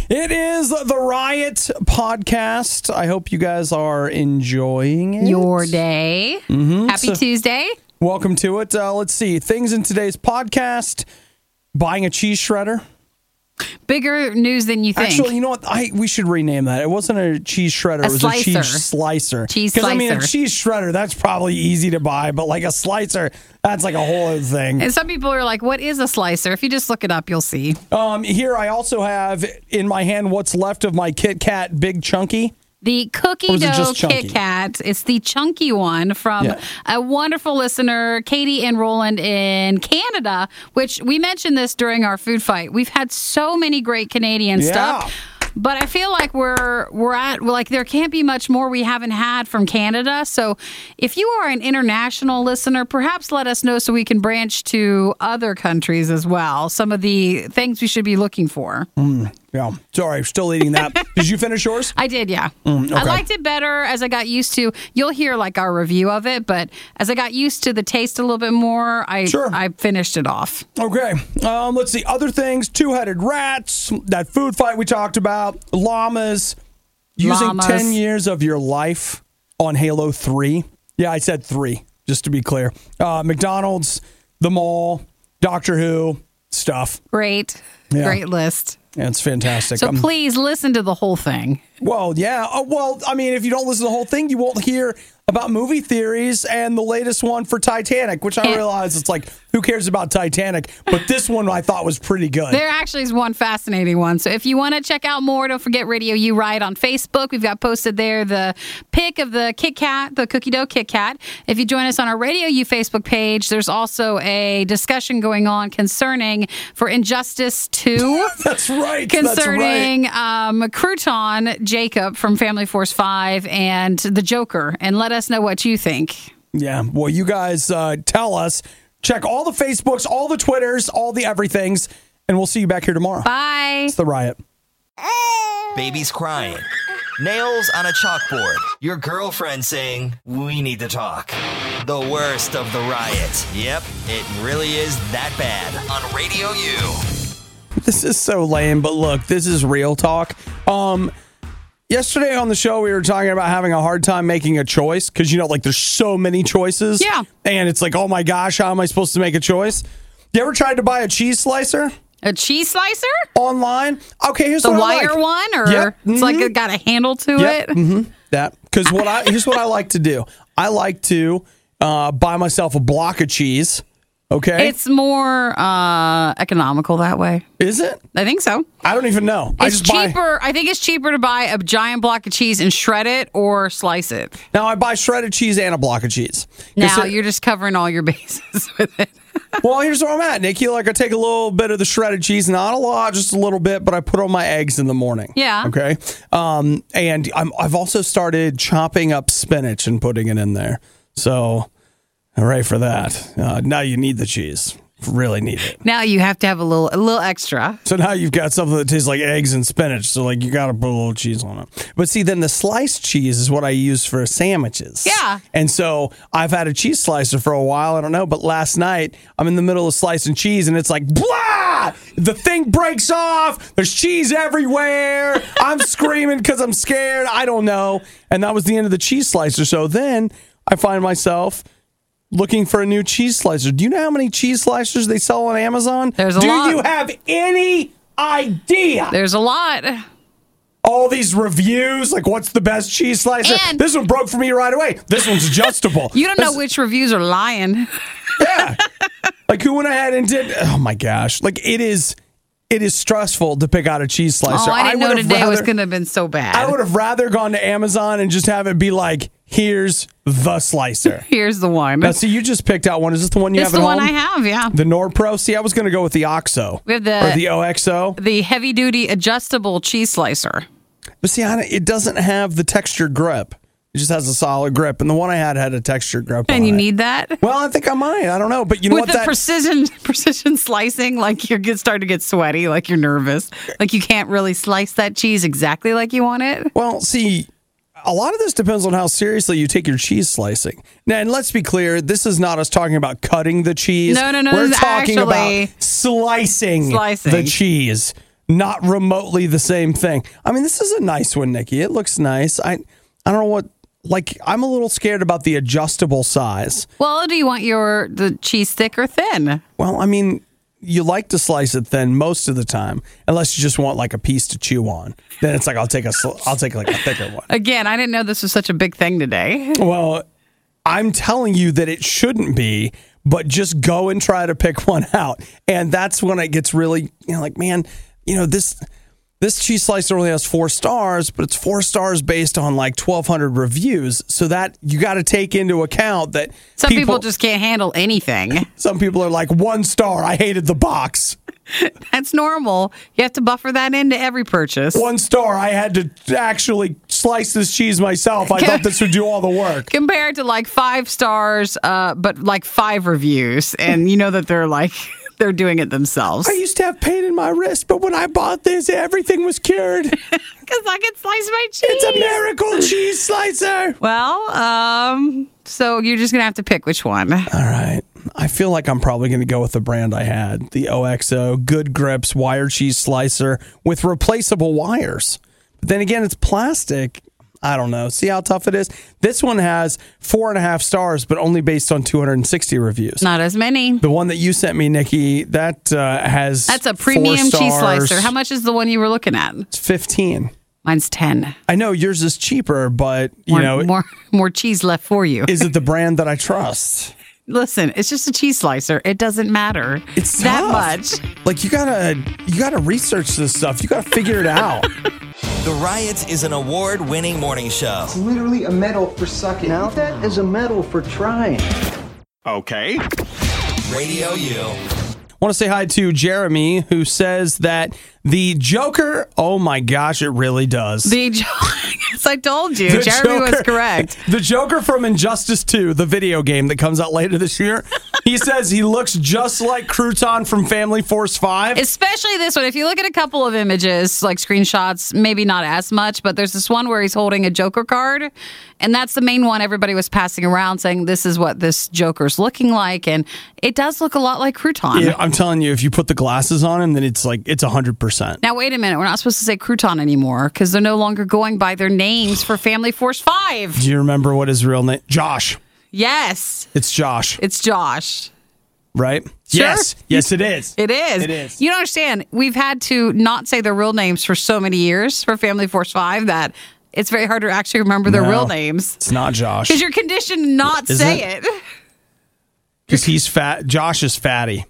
It is the Riot Podcast. I hope you guys are enjoying it. Your day. Happy Tuesday. Welcome to it. Let's see. Things in today's podcast. Buying a cheese shredder. Bigger news than you think. Actually, you know what? We should rename that. It wasn't a cheese shredder. It was a cheese slicer. Cheese slicer. Because, I mean, a cheese shredder, that's probably easy to buy. But, like, a slicer, that's like a whole other thing. And some people are like, what is a slicer? If you just look it up, you'll see. Here I also have in my hand what's left of my Kit Kat Big Chunky. The cookie dough Kit Kat. It's the chunky one from a wonderful listener, Katie and Roland in Canada, which we mentioned this during our food fight. We've had so many great Canadian stuff. But I feel like we're at, like, there can't be much more we haven't had from Canada. So if you are an international listener, perhaps let us know so we can branch to other countries as well. Some of the things we should be looking for. Yeah. Sorry, still eating that. Did you finish yours? I did, yeah. Okay. I liked it better as I got used to. You'll hear like our review of it, but as I got used to the taste a little bit more, I finished it off. Okay. Let's see. Other things. Two-headed rats. That food fight we talked about. Llamas. Using 10 years of your life on Halo 3. Yeah, I said 3, just to be clear. McDonald's, the mall, Doctor Who, stuff. Great. Yeah. Great list. Yeah, it's fantastic. So please listen to the whole thing. Well, yeah. I mean, if you don't listen to the whole thing, you won't hear about movie theories and the latest one for Titanic, which I realize it's like, who cares about Titanic? But this one I thought was pretty good. There actually is one fascinating one. So if you want to check out more, don't forget Radio U Riot on Facebook. We've got posted there the pic of the Kit Kat, the cookie dough Kit Kat. If you join us on our Radio U Facebook page, there's also a discussion going on concerning for Injustice 2. That's right. Concerning Crouton Jacob from Family Force 5 and the Joker. And let us know what you think. Yeah. Well, you guys tell us. Check all the Facebooks, all the Twitters, all the everythings, and we'll see you back here tomorrow. Bye. It's the Riot. Baby's crying. Nails on a chalkboard. Your girlfriend saying, "We need to talk." The worst of the Riot. Yep, it really is that bad on Radio U. This is so lame, but look, this is real talk. Yesterday on the show, we were talking about having a hard time making a choice because, like, there's so many choices. Yeah. And it's like, oh my gosh, how am I supposed to make a choice? You ever tried to buy a cheese slicer? A cheese slicer? Online? Okay, here's the what wire one? Or it's like it got a handle to it? Mm-hmm. That. Because here's what I like to do. I like to buy myself a block of cheese. Okay. It's more economical that way. Is it? I think so. I don't even know. It's cheaper. I think it's cheaper to buy a giant block of cheese and shred it or slice it. Now, I buy shredded cheese and a block of cheese. Now, you're just covering all your bases with it. Well, here's where I'm at, Nikki. Like, I take a little bit of the shredded cheese, not a lot, just a little bit, but I put on my eggs in the morning. Yeah. Okay. And I've also started chopping up spinach and putting it in there. So, hooray for that. Now you need the cheese. Really need it. Now you have to have a little extra. So now you've got something that tastes like eggs and spinach. So, like, you got to put a little cheese on it. But see, then the sliced cheese is what I use for sandwiches. Yeah. And so I've had a cheese slicer for a while. I don't know. But last night, I'm in the middle of slicing cheese and it's like, blah! The thing breaks off. There's cheese everywhere. I'm screaming because I'm scared. I don't know. And that was the end of the cheese slicer. So then I find myself looking for a new cheese slicer. Do you know how many cheese slicers they sell on Amazon? There's a lot. Do you have any idea? There's a lot. All these reviews, like, what's the best cheese slicer? And this one broke for me right away. This one's adjustable. You don't know which reviews are lying. Yeah. Like, who went ahead and did... Oh, my gosh. Like, it is stressful to pick out a cheese slicer. Oh, I didn't know today was going to have been so bad. I would have rather gone to Amazon and just have it be like, here's the slicer. Here's the one. Now, see, you just picked out one. Is this the one you have at home? It's the one I have, yeah. The NordPro? See, I was going to go with the OXO. We have or the OXO. The heavy-duty adjustable cheese slicer. But see, it doesn't have the textured grip. It just has a solid grip. And the one I had a textured grip and you need that? Well, I think I might. I don't know. But you know what? With the precision slicing, like you're starting to get sweaty, like you're nervous. Like you can't really slice that cheese exactly like you want it. Well, see, a lot of this depends on how seriously you take your cheese slicing. Now, and let's be clear, this is not us talking about cutting the cheese. No. We're talking about slicing the cheese. not remotely the same thing. I mean, this is a nice one, Nikki. It looks nice. I don't know what. Like, I'm a little scared about the adjustable size. Well, do you want the cheese thick or thin? Well, I mean, you like to slice it thin most of the time, unless you just want like a piece to chew on. Then it's like I'll take like a thicker one. Again, I didn't know this was such a big thing today. Well, I'm telling you that it shouldn't be, but just go and try to pick one out, and that's when it gets really, like, man, This cheese slicer only has 4 stars, but it's 4 stars based on like 1,200 reviews. So that you got to take into account that some people just can't handle anything. Some people are like, 1 star, I hated the box. That's normal. You have to buffer that into every purchase. 1 star, I had to actually slice this cheese myself. I thought this would do all the work. Compared to like 5 stars, but like 5 reviews. And you know that they're like... They're doing it themselves. I used to have pain in my wrist, but when I bought this, everything was cured. Because I can slice my cheese. It's a miracle cheese slicer. Well, so you're just going to have to pick which one. All right. I feel like I'm probably going to go with the brand I had, the OXO Good Grips Wire Cheese Slicer with replaceable wires. But then again, it's plastic. I don't know. See how tough it is? This one has 4.5 stars, but only based on 260 reviews. Not as many. The one that you sent me, Nikki, that has That's a premium cheese slicer. How much is the one you were looking at? It's 15. Mine's 10. I know yours is cheaper, but more cheese left for you. Is it the brand that I trust? Listen, it's just a cheese slicer. It doesn't matter. It's that tough. much. Like you gotta research this stuff. You gotta figure it out. The Riot is an award-winning morning show. It's literally a medal for sucking. Now that is a medal for trying. Okay. Radio U. I want to say hi to Jeremy, who says that the Joker, oh my gosh, it really does. Yes, I told you. Jeremy was correct. The Joker from Injustice 2, the video game that comes out later this year, he says he looks just like Crouton from Family Force 5. Especially this one. If you look at a couple of images, like screenshots, maybe not as much, but there's this one where he's holding a Joker card, and that's the main one everybody was passing around saying this is what this Joker's looking like, and it does look a lot like Crouton. Yeah, I'm telling you, if you put the glasses on him, then it's 100%. Now, wait a minute. We're not supposed to say Crouton anymore because they're no longer going by their names for Family Force 5. Do you remember what his real name? Josh. Yes. It's Josh. It's Josh. Right? Sure. Yes, it is. It is. It is. You don't understand. We've had to not say their real names for so many years for Family Force 5 that it's very hard to actually remember their real names. It's not Josh. Because you're conditioned to not say it. Because he's fat. Josh is fatty.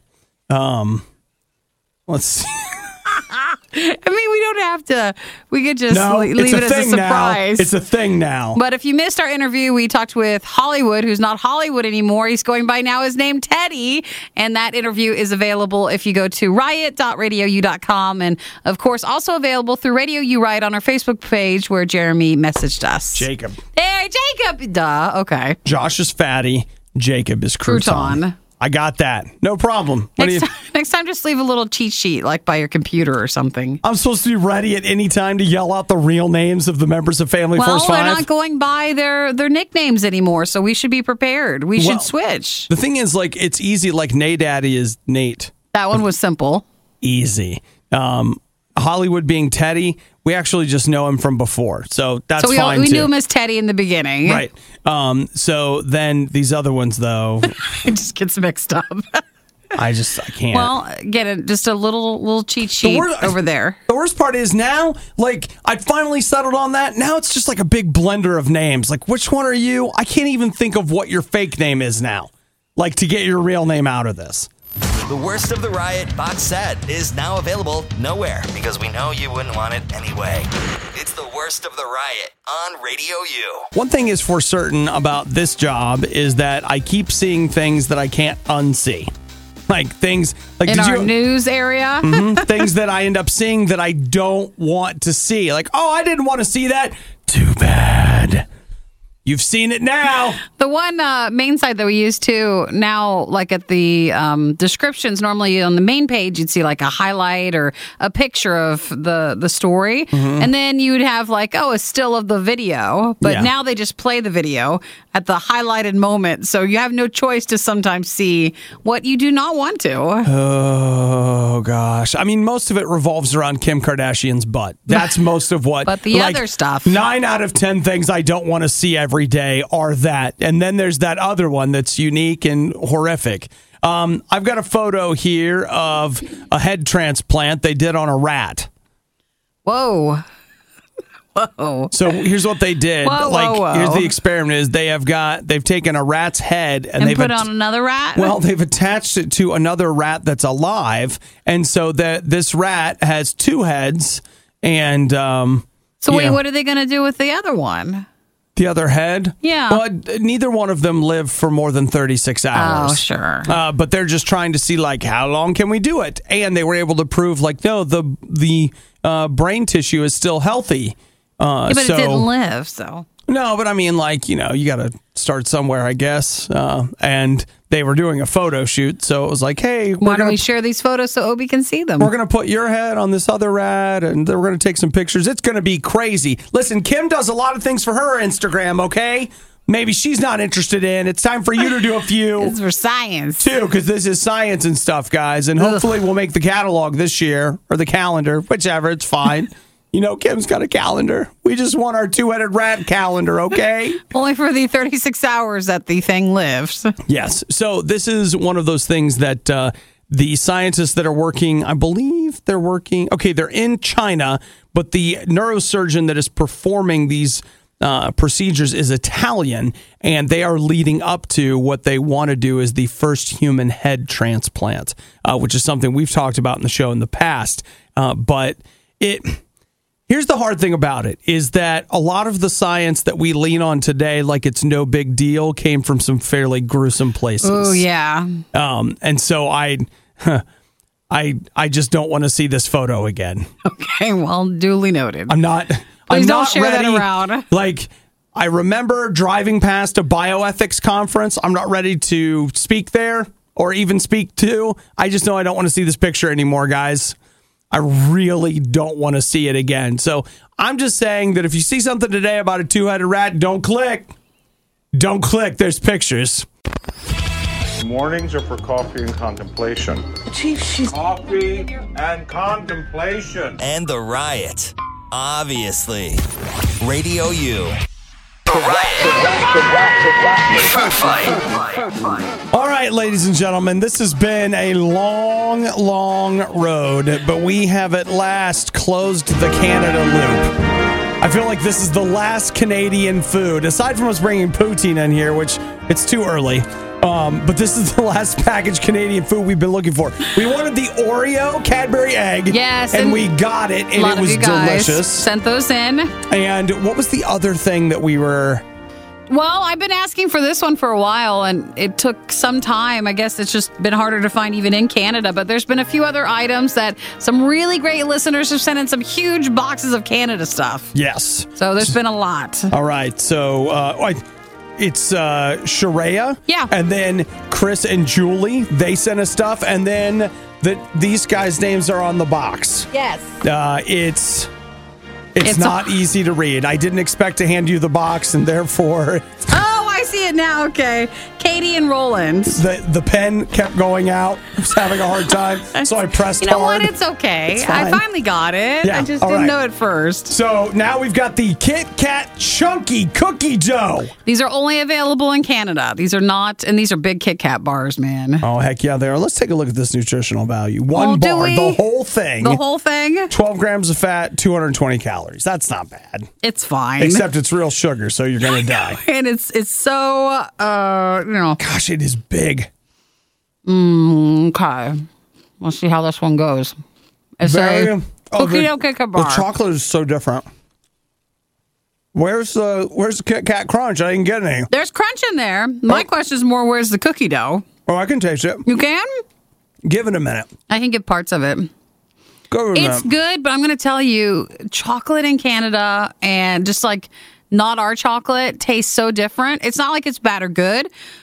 Let's see. I mean, we don't have to. We could just leave it as a surprise. Now. It's a thing now. But if you missed our interview, we talked with Hollywood, who's not Hollywood anymore. He's going by now his name, Teddy. And that interview is available if you go to riot.radiou.com. And, of course, also available through Radio U Riot on our Facebook page where Jeremy messaged us. Jacob. Hey, Jacob. Duh. Okay. Josh is fatty. Jacob is Crouton. I got that. No problem. Next time, just leave a little cheat sheet, like by your computer or something. I'm supposed to be ready at any time to yell out the real names of the members of Family Force 5? Well, they're not going by their nicknames anymore, so we should be prepared. We should switch. The thing is, it's easy. Like, Nadaddy is Nate. That one was simple. Easy. Hollywood being Teddy, we actually just know him from before, so that's fine too. We knew him as Teddy in the beginning. Right. So then these other ones, though... It just gets mixed up. I can't. Well, get it. Just a little cheat sheet over there. The worst part is now, I finally settled on that. Now it's just like a big blender of names. Like, which one are you? I can't even think of what your fake name is now. Like, to get your real name out of this. The Worst of the Riot box set is now available nowhere because we know you wouldn't want it anyway. It's The Worst of the Riot on Radio U. One thing is for certain about this job is that I keep seeing things that I can't unsee. Like things like in our news area. Things that I end up seeing that I don't want to see. Like, oh, I didn't want to see that. Too bad. You've seen it now. The one main site that we use too now, like at the descriptions, normally on the main page, you'd see like a highlight or a picture of the story. Mm-hmm. And then you'd have like, a still of the video. But now they just play the video at the highlighted moment. So you have no choice to sometimes see what you do not want to. Oh, gosh. I mean, most of it revolves around Kim Kardashian's butt. That's most of what. But the other stuff. 9 out of 10 things I don't want to see every day are that. And then there's that other one that's unique and horrific. I've got a photo here of a head transplant they did on a rat. Whoa. Whoa. So here's what they did. Whoa. Here's the experiment is they've taken a rat's head and they've put on another rat? Well, they've attached it to another rat that's alive. And so this rat has 2 heads and wait, what are they going to do with the other one? The other head? Yeah. Well, neither one of them lived for more than 36 hours. Oh, sure. But they're just trying to see, how long can we do it? And they were able to prove, no, the brain tissue is still healthy. But it didn't live, so. No, but I mean, you got to start somewhere, I guess. And they were doing a photo shoot, so it was like, hey, why don't we share these photos so Obi can see them? We're going to put your head on this other rat, and then we're going to take some pictures. It's going to be crazy. Listen, Kim does a lot of things for her Instagram, okay? Maybe she's not interested in. It's time for you to do a few. It's for science. Too, because this is science and stuff, guys. And hopefully we'll make the catalog this year, or the calendar, whichever, it's fine. Kim's got a calendar. We just want our 2-headed rat calendar, okay? Only for the 36 hours that the thing lives. Yes. So this is one of those things that the scientists that are working, I believe they're working, they're in China, but the neurosurgeon that is performing these procedures is Italian, and they are leading up to what they want to do is the first human head transplant, which is something we've talked about in the show in the past. But here's the hard thing about it is that a lot of the science that we lean on today, like it's no big deal, came from some fairly gruesome places. Oh, yeah. And so I just don't want to see this photo again. Okay, well, duly noted. I'm not Please don't not share ready. that around. I remember driving past a bioethics conference. I'm not ready to speak there or even speak to. I just know I don't want to see this picture anymore, guys. I really don't want to see it again. So I'm just saying that if you see something today about a 2-headed rat, don't click. Don't click. There's pictures. Mornings are for coffee and contemplation. Chief, she's... Coffee and contemplation. And the riot. Obviously. Radio U. The riot. Food fight. All right, ladies and gentlemen, this has been a long, long road, but we have at last closed the Canada loop. I feel like this is the last Canadian food, aside from us bringing poutine in here, which it's too early. But this is the last packaged Canadian food we've been looking for. We wanted the Oreo Cadbury egg. Yes. And we got it, and it was delicious. Sent those in. And what was the other thing that we were... Well, I've been asking for this one for a while, and it took some time. I guess it's just been harder to find even in Canada, but there's been a few other items that some really great listeners have sent in some huge boxes of Canada stuff. Yes. So there's been a lot. All right. So it's Sharia. Yeah. And then Chris and Julie, they sent us stuff, and then these guys' names are on the box. Yes. It's not easy to read. I didn't expect to hand you the box, and therefore... Oh, I see it now. Okay. Katie and Roland. The pen kept going out. I was having a hard time, so I pressed hard. You know what? It's okay. It's fine. I finally got it. Yeah, I just didn't know it first. So now we've got the Kit Kat Chunky Cookie Dough. These are only available in Canada. These are not, and these are big Kit Kat bars, man. Oh, heck yeah, they are. Let's take a look at this nutritional value. One bar, the whole thing. The whole thing? 12 grams of fat, 220 calories. That's not bad. It's fine. Except it's real sugar, so you're going to die. And it's so, Gosh, it is big. Okay. Let's see how this one goes. It's a cookie dough Kit Kat bar. The chocolate is so different. Where's the Kit Kat Crunch? I didn't get any. There's crunch in there. My question is more, where's the cookie dough? Oh, I can taste it. You can? Give it a minute. I can get parts of it. It's good, but I'm going to tell you, chocolate in Canada and just like not our chocolate, tastes so different. It's not like it's bad or good,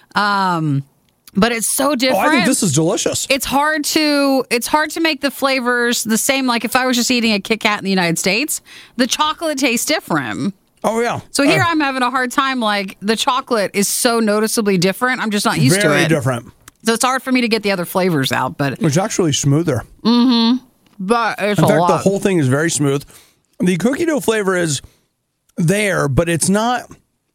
but it's so different. Oh, I think this is delicious. It's hard to make the flavors the same. Like if I was just eating a Kit Kat in the United States, the chocolate tastes different. Oh, yeah. So here I'm having a hard time. Like the chocolate is so noticeably different. I'm just not used to it. Very different. So it's hard for me to get the other flavors out. But it's actually smoother. But it's In fact, lot. the whole thing is very smooth. The cookie dough flavor is there, but it's not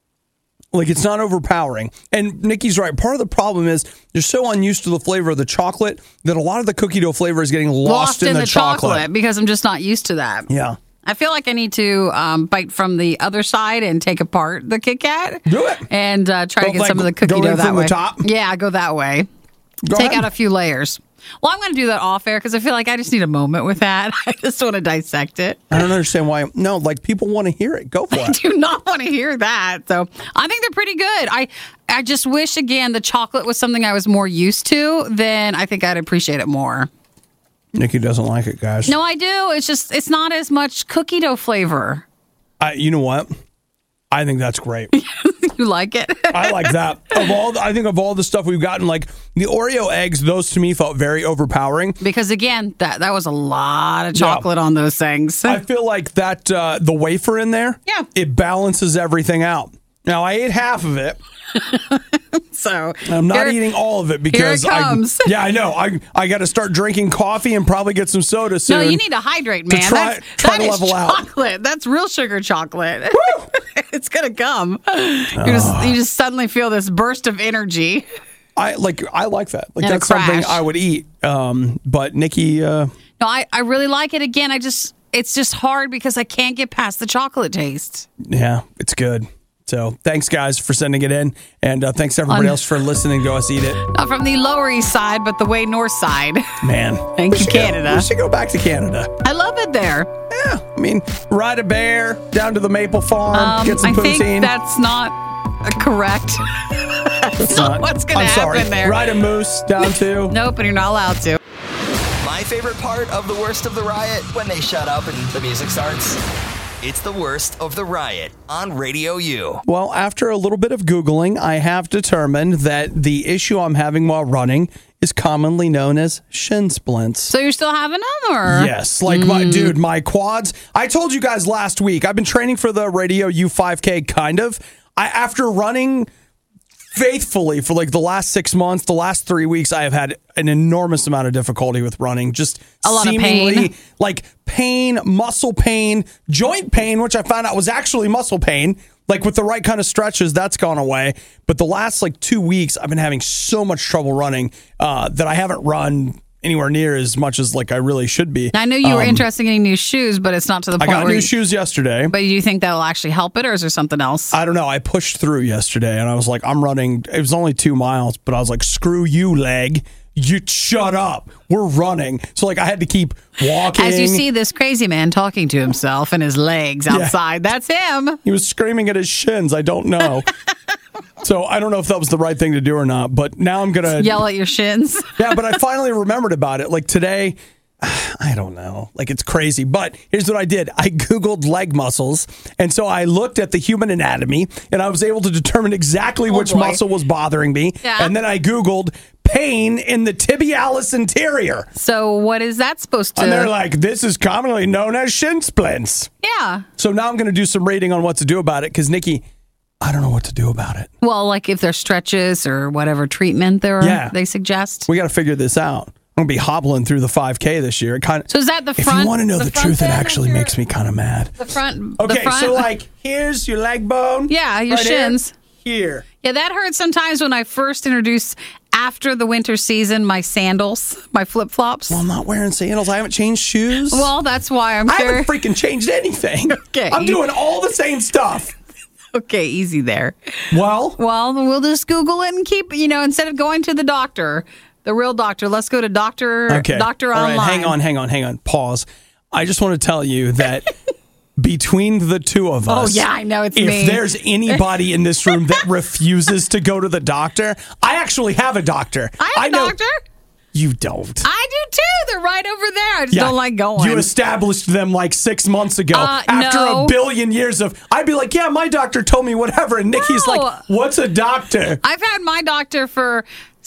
overpowering. And Nikki's right. Part of the problem is you're so unused to the flavor of the chocolate that a lot of the cookie dough flavor is getting lost in the chocolate because I'm just not used to that. Yeah. I feel like I need to bite from the other side and take apart the Kit Kat. Do it. And try to get some of the cookie dough that from way. The top? Yeah, go that way. Take out a few layers. Well, I'm going to do that off air because I feel like I just need a moment with that. I just want to dissect it. I don't understand why. No, like people want to hear it. Go for it. I do not want to hear that. So I think they're pretty good. I just wish, again, the chocolate was something I was more used to. Then I think I'd appreciate it more. Nikki doesn't like it, guys. No, I do. It's just, it's not as much cookie dough flavor. You know what? I think that's great. You like it? I like that. I think of all the stuff we've gotten, like the Oreo eggs, those to me felt very overpowering. Because again, that was a lot of chocolate on those things. I feel like that the wafer in there, it balances everything out. Now I ate half of it. So I'm not eating all of it because here it comes. I know. I got to start drinking coffee and probably get some soda soon. No, you need to hydrate, man. Try to level chocolate. out. That's real sugar chocolate. It's gonna come. You just suddenly feel this burst of energy. I like that. Like And that's something I would eat. But Nikki, no, I really like it. Again, it's just hard because I can't get past the chocolate taste. Yeah, it's good. So thanks, guys, for sending it in. And thanks, everybody else, for listening to us eat it. Not from the Lower East Side, but the way north side. Man. Thank you, Canada. We should go back to Canada. I love it there. Yeah. I mean, ride a bear down to the maple farm, get some poutine. I think that's not correct. That's not what's going to happen there. Ride a moose down too. Nope, and you're not allowed to. My favorite part of the worst of the riot, when they shut up and the music starts. It's the worst of the riot on Radio U. Well, after a little bit of Googling, I have determined that the issue I'm having while running is commonly known as shin splints. So you're still having them, or? Yes. Like, my quads. I told you guys last week, I've been training for the Radio U 5K, kind of. After running faithfully for like the last 6 months, the last 3 weeks, I have had an enormous amount of difficulty with running. Just a lot seemingly of pain. Like pain, muscle pain, joint pain, which I found out was actually muscle pain. Like with the right kind of stretches, that's gone away. But the last 2 weeks, I've been having so much trouble running that I haven't run anywhere near as much as I really should be. I knew you were interested in getting new shoes, but it's not to the point I got where new shoes yesterday. But do you think that will actually help it, or is there something else? I don't know. I pushed through yesterday, and I was like, I'm running. It was only 2 miles, but I was like, screw you, leg. You shut up. We're running. So I had to keep walking. As you see this crazy man talking to himself and his legs outside. That's him. He was screaming at his shins. I don't know. So I don't know if that was the right thing to do or not, but now I'm going to yell at your shins. Yeah, but I finally remembered about it. Today, I don't know. It's crazy. But here's what I did. I Googled leg muscles. And so I looked at the human anatomy and I was able to determine exactly which muscle was bothering me. Yeah. And then I Googled pain in the tibialis anterior. So what is that supposed to? And they're like, this is commonly known as shin splints. Yeah. So now I'm going to do some rating on what to do about it because, Nikki, I don't know what to do about it. Well, if there's stretches or whatever treatment they suggest. We got to figure this out. I'm going to be hobbling through the 5K this year. So is that the front? If you want to know the truth, it actually makes me kind of mad. The front. Okay, the front? so here's your leg bone. Yeah, your shins. Here. Yeah, that hurts sometimes when I first introduced, after the winter season, my sandals, my flip-flops. Well, I'm not wearing sandals. I haven't changed shoes. Well, that's why I haven't freaking changed anything. Okay. I'm doing all the same stuff. Okay, easy there. Well, we'll just Google it and keep, instead of going to the doctor, the real doctor, let's go to Doctor Online. Right, hang on. Pause. I just want to tell you that between the two of us. Oh, yeah, I know it's me. If there's anybody in this room that refuses to go to the doctor, I actually have a doctor. I have a doctor? You don't. I do too. They're right over there. I just don't like going. You established them like 6 months ago. After a billion years of, I'd be like, yeah, my doctor told me whatever. And Nikki's like, what's a doctor? I've had my doctor for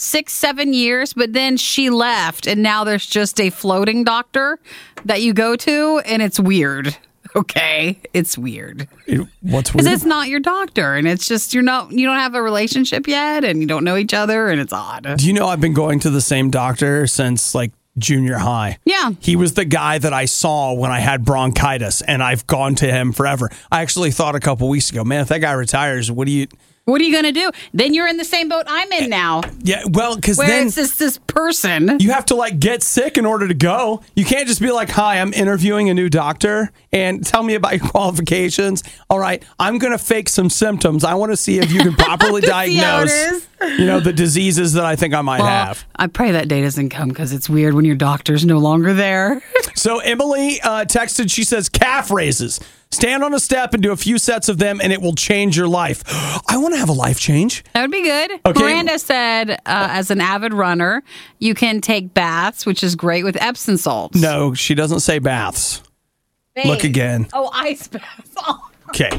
6-7 years, but then she left. And now there's just a floating doctor that you go to. And it's weird. Okay, it's weird. What's weird? Because it's not your doctor, and it's just you don't have a relationship yet, and you don't know each other, and it's odd. Do you know I've been going to the same doctor since like junior high? Yeah. He was the guy that I saw when I had bronchitis, and I've gone to him forever. I actually thought a couple weeks ago, man, if that guy retires, what are you going to do? Then you're in the same boat I'm in now. Yeah, well, because then it's this person. You have to like get sick in order to go. You can't just be like, hi, I'm interviewing a new doctor and tell me about your qualifications. All right, I'm going to fake some symptoms. I want to see if you can properly diagnose, the diseases that I think I might have. I pray that day doesn't come because it's weird when your doctor's no longer there. So Emily texted, she says, calf raises. Stand on a step and do a few sets of them, and it will change your life. I want to have a life change. That would be good. Okay. Miranda said, as an avid runner, you can take baths, which is great with Epsom salts. No, she doesn't say baths. Babe. Look again. Oh, ice baths. Oh. Okay.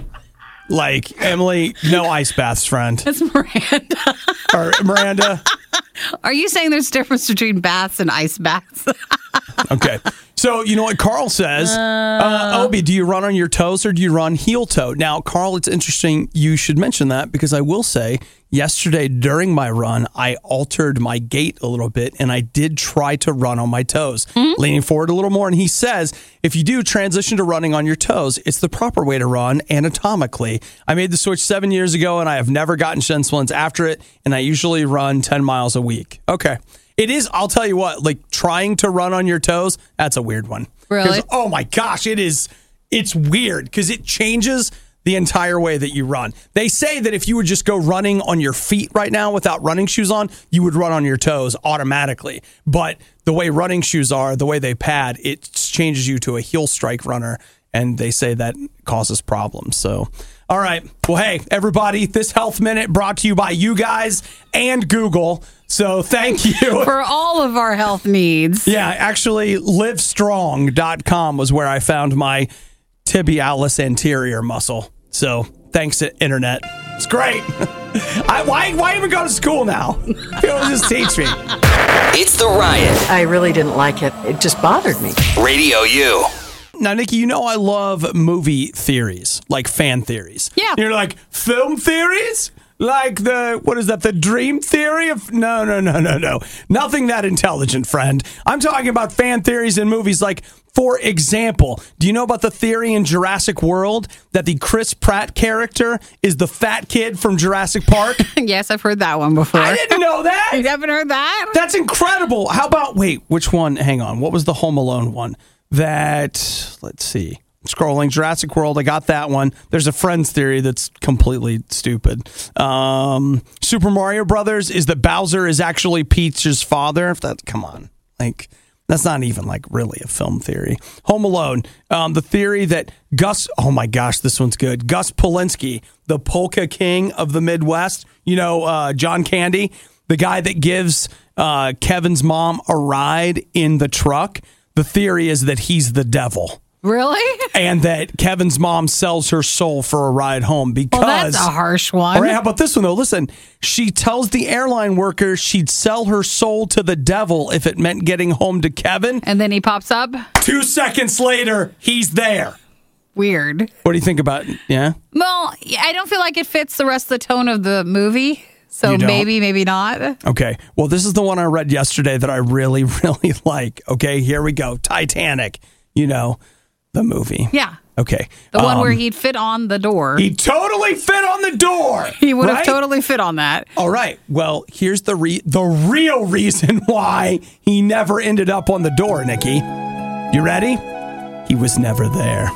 Like, Emily, no ice baths, friend. That's Miranda. Or Miranda. Are you saying there's a difference between baths and ice baths? Okay. So, you know what Carl says? Obi, do you run on your toes or do you run heel toe? Now, Carl, it's interesting you should mention that because I will say yesterday during my run, I altered my gait a little bit and I did try to run on my toes, leaning forward a little more. And he says, if you do transition to running on your toes, it's the proper way to run anatomically. I made the switch 7 years ago and I have never gotten shin splints after it. And I usually run 10 miles a week. Okay. It is, I'll tell you what, like trying to run on your toes, that's a weird one. Really? Oh my gosh, it's weird because it changes the entire way that you run. They say that if you would just go running on your feet right now without running shoes on, you would run on your toes automatically. But the way running shoes are, the way they pad, it changes you to a heel strike runner. And they say that causes problems. So, all right. Well, hey, everybody, this Health Minute brought to you by you guys and Google. So thank you. For all of our health needs. Yeah, actually, livestrong.com was where I found my tibialis anterior muscle. So thanks to internet. It's great. Why even go to school now? People just teach me. It's The Riot. I really didn't like it. It just bothered me. Radio U. Now, Nikki, you know I love movie theories, like fan theories. Yeah. You're like, film theories? Like the dream theory of... No. Nothing that intelligent, friend. I'm talking about fan theories in movies like, for example, do you know about the theory in Jurassic World that the Chris Pratt character is the fat kid from Jurassic Park? Yes, I've heard that one before. I didn't know that. You haven't heard that? That's incredible. How about, wait, which one? Hang on. What was the Home Alone one? Let's see. Scrolling Jurassic World, I got that one. There's a Friends theory that's completely stupid. Super Mario Brothers is that Bowser is actually Peach's father. Come on, like that's not even like really a film theory. Home Alone, the theory that Gus. Oh my gosh, this one's good. Gus Polinski, the polka king of the Midwest. You know, John Candy, the guy that gives Kevin's mom a ride in the truck. The theory is that he's the devil. Really? And that Kevin's mom sells her soul for a ride home because... Well, that's a harsh one. All right, how about this one, though? Listen, she tells the airline worker she'd sell her soul to the devil if it meant getting home to Kevin. And then he pops up? 2 seconds later, he's there. Weird. What do you think about it? Yeah? Well, I don't feel like it fits the rest of the tone of the movie. So maybe not. Okay. Well, this is the one I read yesterday that I really, really like. Okay, here we go. Titanic. You know, the movie. Yeah. Okay. The one where he'd fit on the door. He totally fit on the door. He would have totally fit on that. All right. Well, here's the real reason why he never ended up on the door, Nikki. You ready? He was never there.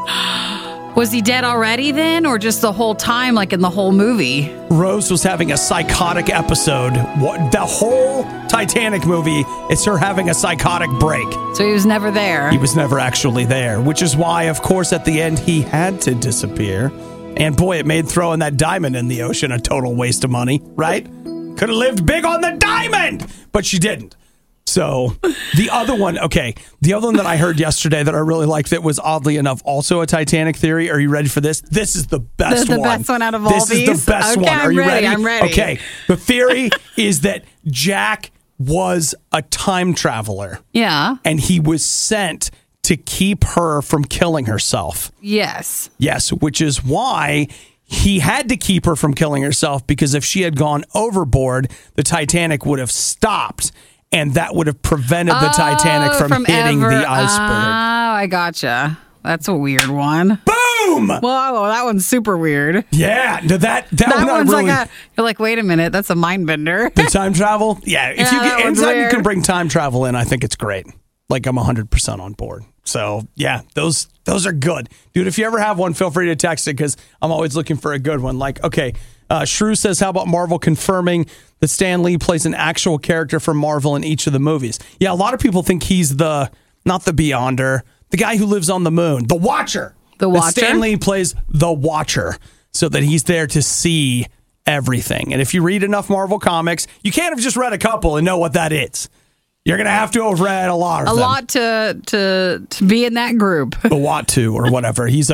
Was he dead already then, or just the whole time, like in the whole movie? Rose was having a psychotic episode. The whole Titanic movie is her having a psychotic break. So he was never there. He was never actually there, which is why, of course, at the end, he had to disappear. And boy, it made throwing that diamond in the ocean a total waste of money, right? Could have lived big on the diamond, but she didn't. So the other one that I heard yesterday that I really liked that was oddly enough also a Titanic theory. Are you ready for this? This is the best one. The best one out of all these? This is the best one. Are you ready? I'm ready. Okay. The theory is that Jack was a time traveler. Yeah. And he was sent to keep her from killing herself. Yes. Yes, which is why he had to keep her from killing herself, because if she had gone overboard, the Titanic would have stopped, and that would have prevented the Titanic from hitting the iceberg. Oh, I gotcha. That's a weird one. Boom! Whoa, that one's super weird. Yeah, that one's really, you're like, wait a minute, that's a mind bender. The time travel? Yeah, if anytime you can bring time travel in, I think it's great. Like, I'm 100% on board. So, yeah, those are good. Dude, if you ever have one, feel free to text it, because I'm always looking for a good one. Like, okay, Shrew says, how about Marvel confirming that Stan Lee plays an actual character from Marvel in each of the movies? Yeah, a lot of people think he's not the Beyonder, the guy who lives on the moon, the Watcher. The Watcher? Stan Lee plays the Watcher, so that he's there to see everything. And if you read enough Marvel comics, you can't have just read a couple and know what that is. You're going to have to have read a lot of them. A lot to be in that group. A Watu or whatever. He's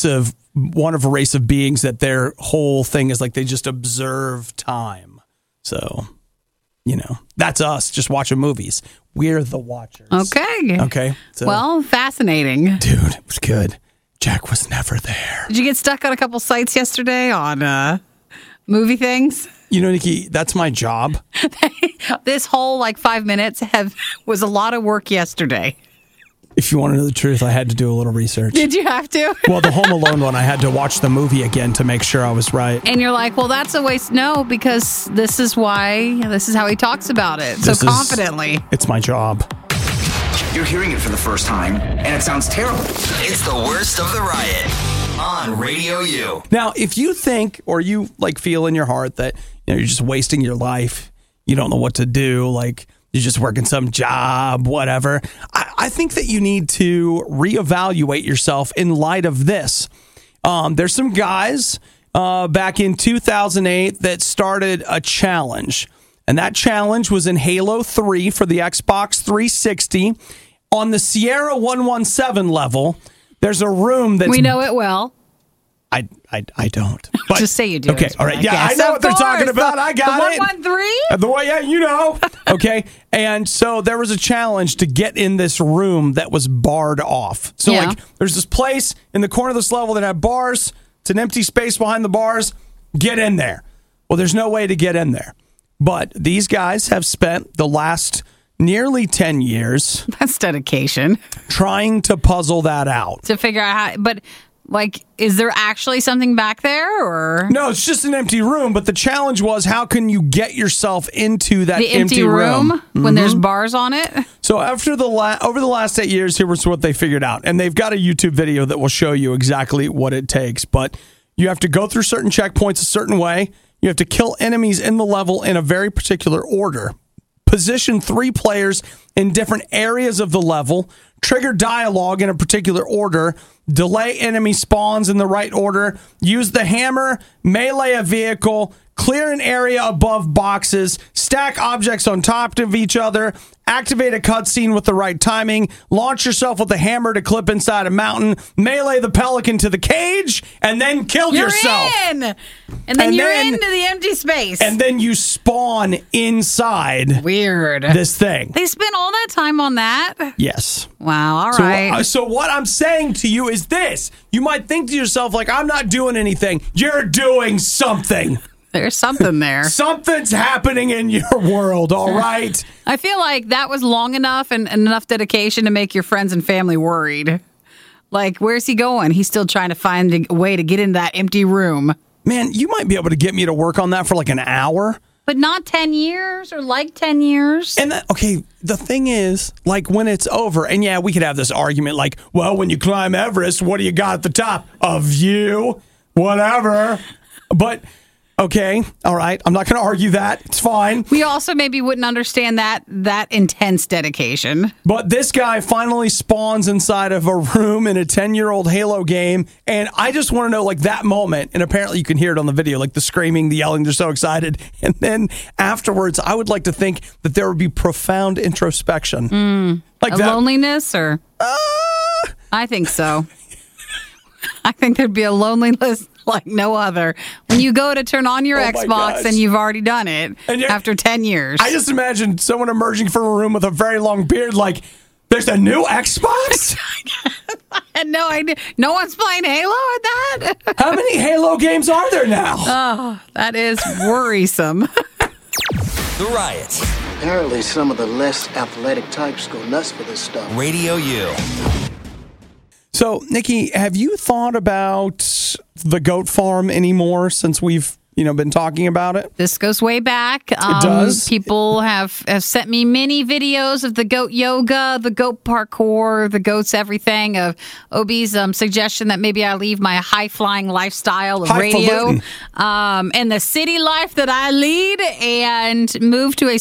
one of a race of beings that their whole thing is like they just observe time. So, that's us just watching movies. We're the Watchers. Okay. So, well, fascinating. Dude, it was good. Jack was never there. Did you get stuck on a couple sites yesterday on movie things? Nikki, that's my job. This whole 5 minutes was a lot of work yesterday. If you want to know the truth, I had to do a little research. Did you have to? Well, the Home Alone one, I had to watch the movie again to make sure I was right. And you're like, well, that's a waste. No, because this is how he talks about it so confidently. It's my job. You're hearing it for the first time, and it sounds terrible. It's the worst of the riot on Radio U. Now, if you think or you feel in your heart that you're just wasting your life, you don't know what to do, you're just working some job, whatever, I think that you need to reevaluate yourself in light of this. There's some guys back in 2008 that started a challenge. And that challenge was in Halo 3 for the Xbox 360. On the Sierra 117 level, there's a room that's... We know it well. I don't. But, just say you do. Okay, all right. Yeah, I know what they're talking about. I got it. The 113? The way, yeah, you know. Okay. And so there was a challenge to get in this room that was barred off. So, there's this place in the corner of this level that had bars. It's an empty space behind the bars. Get in there. Well, there's no way to get in there. But these guys have spent the last nearly 10 years. That's dedication. Trying to puzzle that out. To figure out how, but is there actually something back there or? No, it's just an empty room. But the challenge was, how can you get yourself into that empty room when there's bars on it? So over the last 8 years, here was what they figured out. And they've got a YouTube video that will show you exactly what it takes. But you have to go through certain checkpoints a certain way. You have to kill enemies in the level in a very particular order. Position 3 players in different areas of the level. Trigger dialogue in a particular order. Delay enemy spawns in the right order. Use the hammer. Melee a vehicle. Clear an area above boxes. Stack objects on top of each other. Activate a cutscene with the right timing. Launch yourself with a hammer to clip inside a mountain. Melee the pelican to the cage. And then kill yourself. In! And then you're into the empty space. And then you spawn inside. Weird. This thing. They spent all that time on that? Yes. Wow, all right. So what I'm saying to you is this. You might think to yourself, I'm not doing anything. You're doing something. There's something there. Something's happening in your world, all right? I feel like that was long enough and enough dedication to make your friends and family worried. Where's he going? He's still trying to find a way to get in that empty room. Man, you might be able to get me to work on that for an hour. But not 10 years or 10 years. And the thing is, when it's over, and yeah, we could have this argument when you climb Everest, what do you got at the top? A view, whatever. But... Okay. All right. I'm not going to argue that. It's fine. We also maybe wouldn't understand that intense dedication. But this guy finally spawns inside of a room in a 10-year-old Halo game. And I just want to know, like, that moment. And apparently you can hear it on the video, like the screaming, the yelling. They're so excited. And then afterwards, I would like to think that there would be profound introspection. Like that. Loneliness or? I think so. I think there'd be a loneliness like no other when you go to turn on your Xbox and you've already done it after 10 years. I just imagine someone emerging from a room with a very long beard like, there's a new Xbox? I had no idea. No one's playing Halo at that? How many Halo games are there now? Oh, that is worrisome. The Riot. Apparently, some of the less athletic types go nuts for this stuff. Radio U. So, Nikki, have you thought about the goat farm anymore since we've been talking about it? This goes way back. It does. People have sent me many videos of the goat yoga, the goat parkour, the goats everything, of Obi's suggestion that maybe I leave my high-flying lifestyle of radio and the city life that I lead and move to a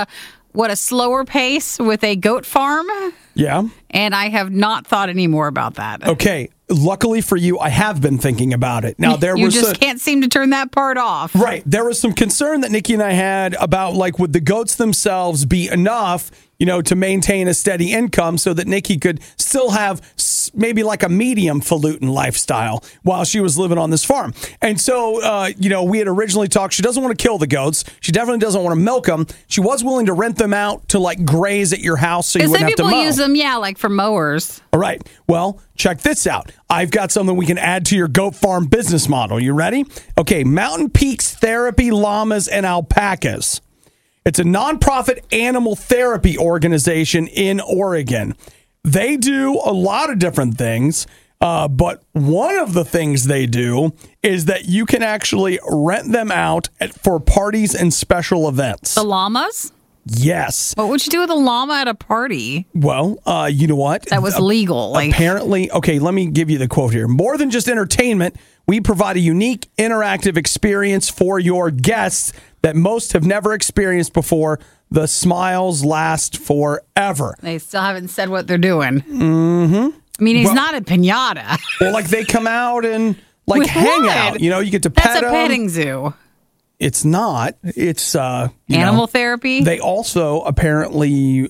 slower pace with a goat farm. Yeah. And I have not thought any more about that. Okay. Luckily for you, I have been thinking about it. Now, you just can't seem to turn that part off. Right. There was some concern that Nikki and I had about, like, would the goats themselves be enough, to maintain a steady income so that Nikki could still have maybe like a medium falutin lifestyle while she was living on this farm. And so, we had originally talked, she doesn't want to kill the goats. She definitely doesn't want to milk them. She was willing to rent them out to, like, graze at your house so you wouldn't have to mow. Some people use them, like for mowers. All right. Well, check this out. I've got something we can add to your goat farm business model. You ready? Okay. Mountain Peaks Therapy Llamas and Alpacas. It's a nonprofit animal therapy organization in Oregon. They do a lot of different things, but one of the things they do is that you can actually rent them out for parties and special events. The llamas? Yes. What would you do with a llama at a party? Well, you know what? That was legal. Apparently, okay, let me give you the quote here. More than just entertainment, we provide a unique interactive experience for your guests that most have never experienced before. The smiles last forever. They still haven't said what they're doing. Mm-hmm. I mean, he's not a piñata. Well, like they come out and hang out. You get to pet them. That's a petting zoo. It's not. It's animal therapy. They also apparently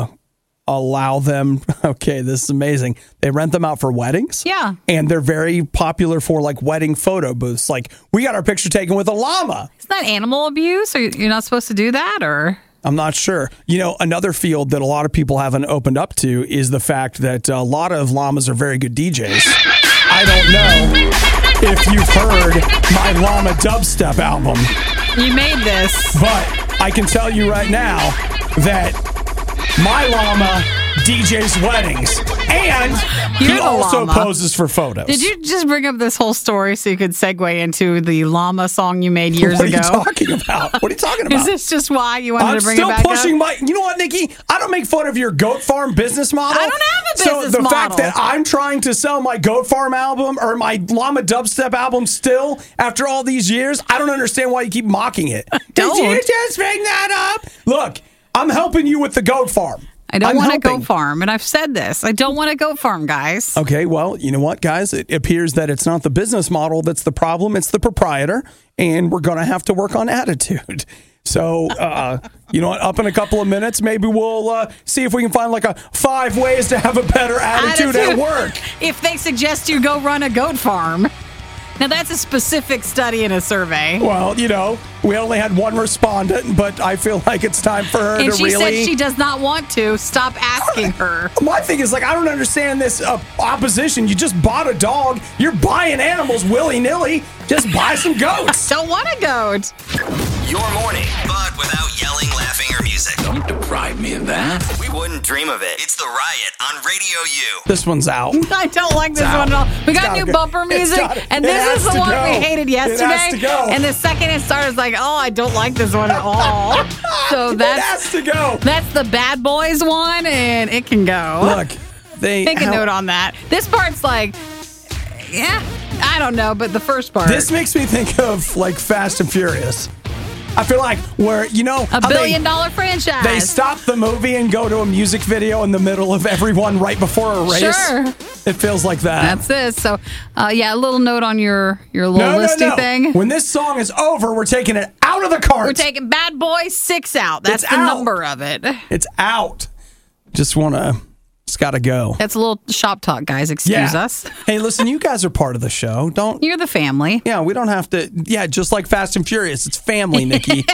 allow them. Okay, this is amazing. They rent them out for weddings. Yeah, and they're very popular for like wedding photo booths. Like we got our picture taken with a llama. Is that animal abuse? Or you're not supposed to do that, or? I'm not sure. Another field that a lot of people haven't opened up to is the fact that a lot of llamas are very good DJs. I don't know if you've heard my llama dubstep album. You made this. But I can tell you right now that my llama DJs weddings, and he also poses for photos. Did you just bring up this whole story so you could segue into the llama song you made years ago? What are you talking about? What are you talking about? Is this just why you wanted to bring it back up? I'm still pushing you know what, Nikki? I don't make fun of your goat farm business model. I don't have a business model. So the fact that I'm trying to sell my goat farm album or my llama dubstep album still after all these years, I don't understand why you keep mocking it. Did you just bring that up? Look, I'm helping you with the goat farm. I don't want a goat farm, and I've said this. I don't want a goat farm, guys. Okay, well, you know what, guys? It appears that it's not the business model that's the problem. It's the proprietor, and we're going to have to work on attitude. So, you know what? Up in a couple of minutes, maybe we'll see if we can find like 5 ways to have a better attitude at work. If they suggest you go run a goat farm. Now, that's a specific study in a survey. Well, we only had one respondent, but I feel like it's time for her to really... And she said she does not want to. Stop asking her. My thing is, I don't understand this opposition. You just bought a dog. You're buying animals willy-nilly. Just buy some goats. Don't want a goat. Your morning, but without yelling, laughing, or music. Don't deprive me of that. We wouldn't dream of it. It's The Riot on Radio U. This one's out. I don't like this one at all. We got new bumper music, and this is the one we hated yesterday. It has to go. And the second it started, it's like, I don't like this one at all. So that has to go. That's the Bad Boys one, and it can go. Look, make a note on that. This part's like, yeah. I don't know, but the first part. This makes me think of like Fast and Furious. I feel like where, you know, a $1 billion franchise. They stop the movie and go to a music video in the middle of everyone right before a race. Sure. It feels like that. That's it. So, yeah, a little note on your little listy thing. When this song is over, we're taking it out of the cart. We're taking Bad Boy 6 out. That's the number of it. It's out. Just gotta go. That's a little shop talk, guys. Excuse us. Hey, listen, you guys are part of the show. You're the family. Yeah, we don't have to. Yeah, just like Fast and Furious. It's family, Nikki.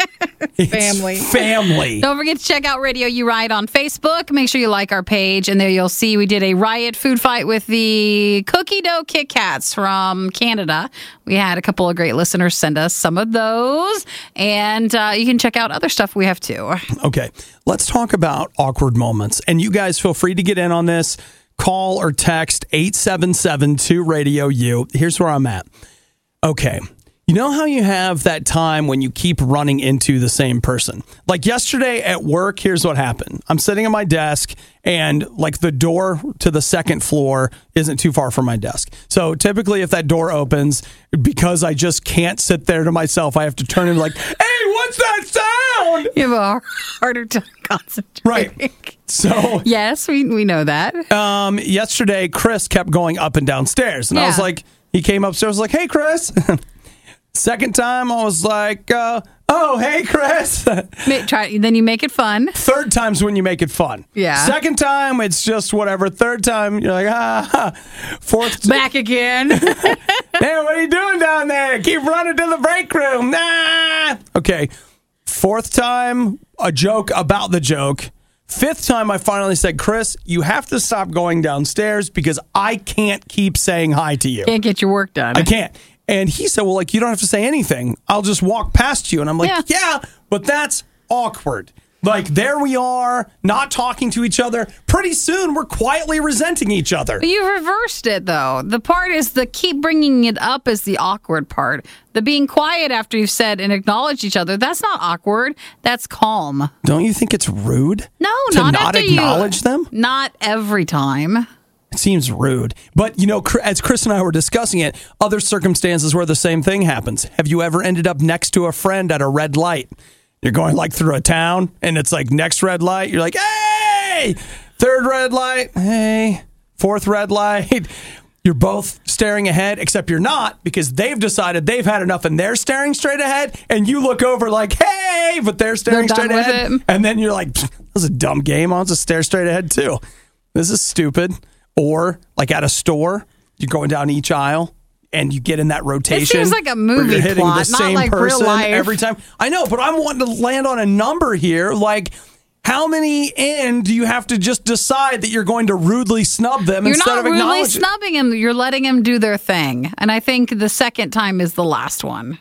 Family. Don't forget to check out Radio You Riot on Facebook. Make sure you like our page, and there you'll see we did a riot food fight with the cookie dough Kit Kats from Canada. We had a couple of great listeners send us some of those, and you can check out other stuff we have too. Okay, let's talk about awkward moments, and you guys feel free to get in on this. Call or text 877-2-RADIO-U. Here's where I'm at. Okay. You know how you have that time when you keep running into the same person? Like yesterday at work, here's what happened. I'm sitting at my desk and like the door to the second floor isn't too far from my desk. So typically if that door opens, because I just can't sit there to myself, I have to turn and be like, hey, what's that sound? You have a harder time concentrating. Right. So yes, we know that. Yesterday, Chris kept going up and downstairs. And I was like, he came upstairs, like, hey, Chris. Second time, I was like, oh, hey, Chris. Then you make it fun. Third time's when you make it fun. Yeah. Second time, it's just whatever. Third time, you're like, Fourth back again. Hey, what are you doing down there? Keep running to the break room. Nah. Okay. Fourth time, a joke about the joke. Fifth time, I finally said, Chris, you have to stop going downstairs because I can't keep saying hi to you. Can't get your work done. I can't. And he said, well, like, you don't have to say anything. I'll just walk past you. And I'm like, yeah, but that's awkward. Like, there we are, not talking to each other. Pretty soon, we're quietly resenting each other. But you reversed it, though. The part is the keep bringing it up is the awkward part. The being quiet after you've said and acknowledged each other, that's not awkward. That's calm. Don't you think it's rude? No, to not acknowledge them? Not every time. It seems rude. But, you know, as Chris and I were discussing it, other circumstances where the same thing happens. Have you ever ended up next to a friend at a red light? You're going like through a town and it's like next red light. You're like, hey, third red light. Hey, fourth red light. You're both staring ahead, except you're not because they've decided they've had enough and they're staring straight ahead. And you look over like, hey, but they're staring straight ahead. And then you're like, this is a dumb game. I'll just stare straight ahead too. This is stupid. Or like at a store, you're going down each aisle and you get in that rotation. It seems like a movie hitting plot, the same not like real life. Every time. I know, but I'm wanting to land on a number here. Like, how many in do you have to just decide that you're going to rudely snub them instead of acknowledging? You're not rudely snubbing them. You're letting them do their thing. And I think the second time is the last one.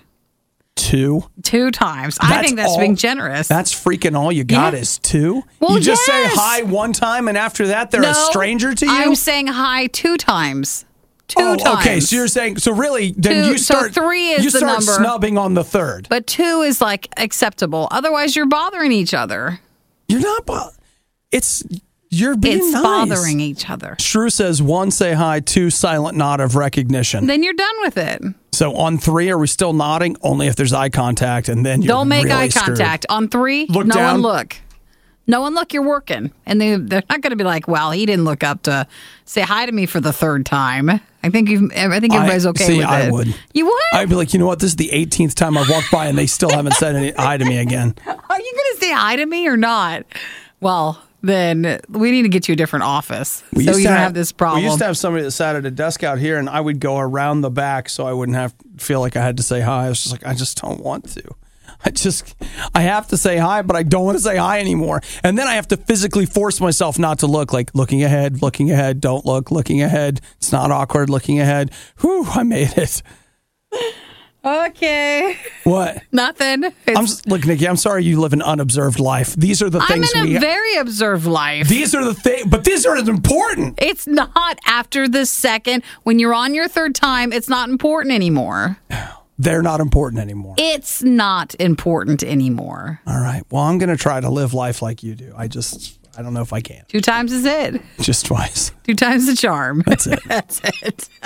Two times. I think that's being generous. That's freaking all you got is two? Well, you just say hi one time and after that they're a stranger to you? I'm saying hi 2 times. Two times. Okay, so you're saying, so really, then you start, so 3 is the number. Snubbing on the third. But 2 is like acceptable. Otherwise, you're bothering each other. You're not, you're being nice. Bothering each other. Shrew says 1, say hi, 2, silent nod of recognition. Then you're done with it. So on 3, are we still nodding? Only if there's eye contact, and then you're Don't make really eye contact. Screwed. On 3, look no down. one look. No one look, you're working. And they're not going to be like, well, he didn't look up to say hi to me for the 3rd time. I think everybody's okay with it. I would. You would? I'd be like, you know what? This is the 18th time I've walked by and they still haven't said any hi to me again. Are you going to say hi to me or not? Well, then we need to get you a different office so you don't have this problem. We used to have somebody that sat at a desk out here and I would go around the back so I wouldn't feel like I had to say hi. I was just like, I just don't want to. I have to say hi, but I don't want to say hi anymore. And then I have to physically force myself not to look, like looking ahead, don't look, looking ahead. It's not awkward, looking ahead. Whew, I made it. Okay. What? Nothing. Look, Nikki, I'm sorry you live an unobserved life. These are the things I'm in a very observed life. These are the things, but these are important. It's not after the second. When you're on your 3rd time, it's not important anymore. They're not important anymore. It's not important anymore. All right. Well, I'm going to try to live life like you do. I don't know if I can. 2 times is it. Just twice. 2 times the charm. That's it. That's it.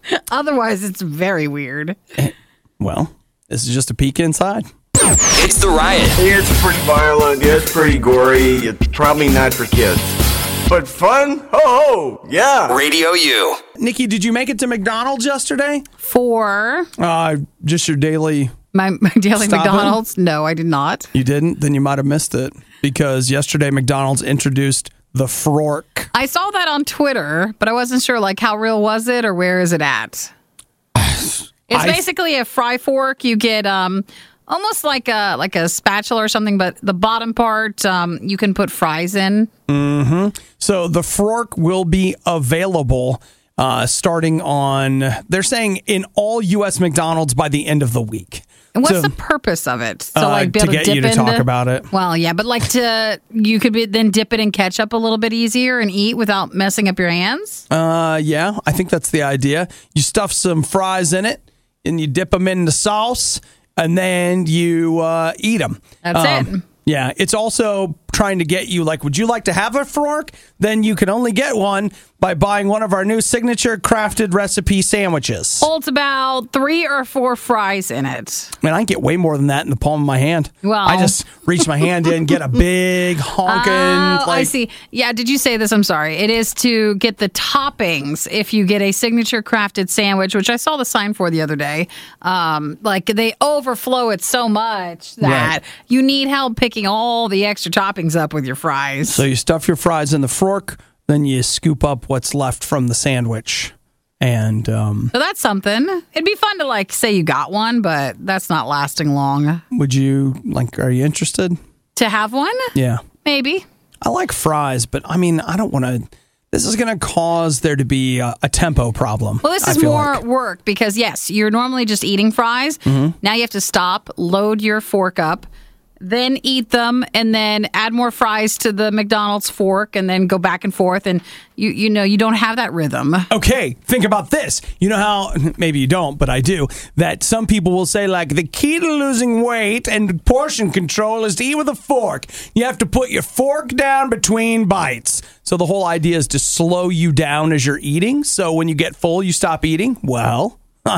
Otherwise, it's very weird. Well, this is just a peek inside. It's The Riot. It's pretty violent. It's pretty gory. It's probably not for kids. But fun? Oh, yeah. Radio U. Nikki, did you make it to McDonald's yesterday? For Just your daily... my daily Stopping? McDonald's? No, I did not. You didn't? Then you might have missed it. Because yesterday McDonald's introduced the Fork. I saw that on Twitter, but I wasn't sure, like, how real was it or where is it at? It's basically a fry fork. You get almost like a spatula or something, but the bottom part you can put fries in. Mm-hmm. So the Fork will be available starting on, they're saying, in all U.S. McDonald's by the end of the week. And what's the purpose of it? So, like, be able to get dip you to into, talk about it. Well, yeah, but like you could then dip it in ketchup a little bit easier and eat without messing up your hands? Yeah, I think that's the idea. You stuff some fries in it, and you dip them in the sauce, and then you eat them. That's it. Yeah, it's also trying to get you, like, would you like to have a fork? Then you can only get one by buying one of our new signature crafted recipe sandwiches. Holds about 3 or 4 fries in it. Man, I can get way more than that in the palm of my hand. Well, I just reach my hand in, get a big honking. I see. Yeah, did you say this? I'm sorry. It is to get the toppings if you get a signature crafted sandwich, which I saw the sign for the other day. Like, they overflow it so much that you need help picking all the extra toppings up with your fries. So you stuff your fries in the fork, then you scoop up what's left from the sandwich. And so that's something. It'd be fun to, like, say you got one, but that's not lasting long. Would you, like, are you interested? To have one? Yeah. Maybe. I like fries, but I mean, I don't want to. This is going to cause there to be a tempo problem. Well, this is more work because, yes, you're normally just eating fries. Mm-hmm. Now you have to stop, load your fork up, then eat them, and then add more fries to the McDonald's fork, and then go back and forth. And you know, you don't have that rhythm. Okay, think about this. You know how, maybe you don't, but I do, that some people will say, like, the key to losing weight and portion control is to eat with a fork. You have to put your fork down between bites. So the whole idea is to slow you down as you're eating. So when you get full, you stop eating. Well,